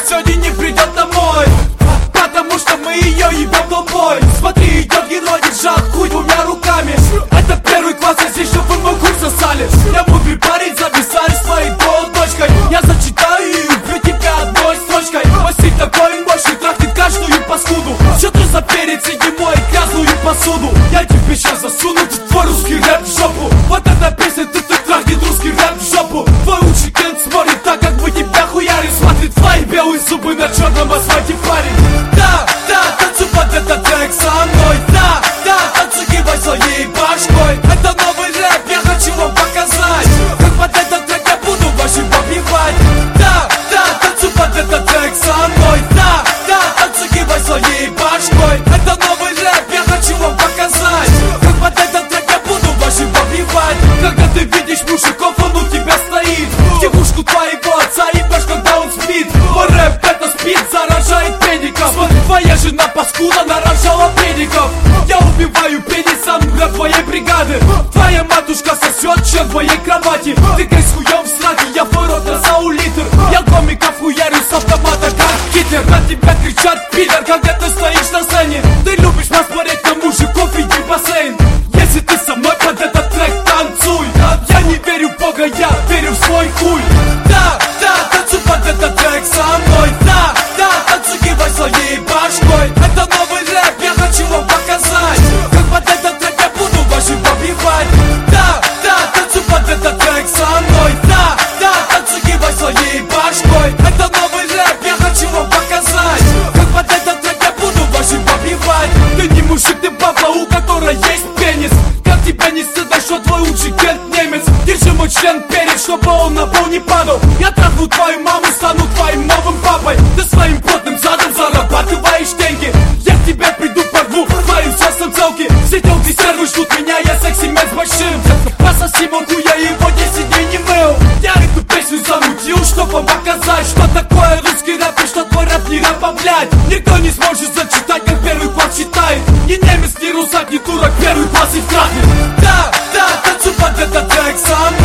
сегодня не придет домой, потому что мы ее ебем толпой. Смотри, идет герой, держат хуй двумя руками. Это первый класс, я здесь, чтобы мой хуй сосали. Я мудрый парень, записали своей дочкой. Я зачитаю и убью тебя одной строчкой. Мастик такой мощный, трахнет каждую паскуду. Что ты за перец, иди мой грязную посуду. Я тебе сейчас засуну твой русский рэп в жопу. Вот эта песня, ты трахнет русский рэп в жопу. Твой лучший клиент смотрит так, как мы тебя хуярим. Смотрит твои белые зубы на черном асфальте, парень. Да, танцуй под этот трек со мной. Да, танцуй, кивай своей башкой. Это новый рэп, я хочу вам показать, как под этот трек я буду вашим побивать. Да, танцуй под этот трек со мной. Да, танцуй, кивай своей башкой. Это новый рэп, я хочу вам показать, как под этот трек я буду вашим побивать. Когда ты видишь мужиков, он у тебя стоит, девушку твоего отца ебешь, когда он спит. Мой рэп это спит, заражает педиков. Смотри, твоя жена паскуда нарожала педиков. Я убиваю пенисом для твоей бригады. Твоя матушка сосет член в твоей кровати. Ты гай с хуем в сраке, я в твой рот разау литр. Я комиков хуярю с автомата, как Гитлер. На тебя кричат пидор, когда ты стоишь на сцене. Ты любишь посмотреть на мужиков, иди в бассейн. Если ты со мной под этот трек танцуй. Я не верю в Бога, я верю в свой хуй. Да, танцуй под этот трек со мной. Да, танцуй, кивай своей башкой. Это новый рэп, я хочу вам показать, как под этот трек я буду вашим побивать. Да, танцуй под этот трек со мной. Да, танцуй, кивай своей башкой. Это новый рэп, я хочу вам показать, как под этот трек я буду вашим побивать. Ты не мужик, ты баба, у которой есть пенис. Как тебя не стыдно, что твой лучший кент немец. Держи мой член перед, чтобы он на пол не падал. Я трахну твою маму, стану твоим новым папой. Ты своим потным задом зарабатываешь деньги. Я к тебе приду, порву твоим сердцем целки. Все телки стервы ждут меня, я секси-мен с большим. Пососи могу, я его 10 дней не мыл. Я эту песню замутил, чтобы вам показать, что такое русский рэп и что твой рэп не рэпа, блядь. Никто не сможет зачитать, как первый класс читает. Ни немец, ни русак, ни турок, первый класс и вкратный. Да, танцуй под этот трек сам.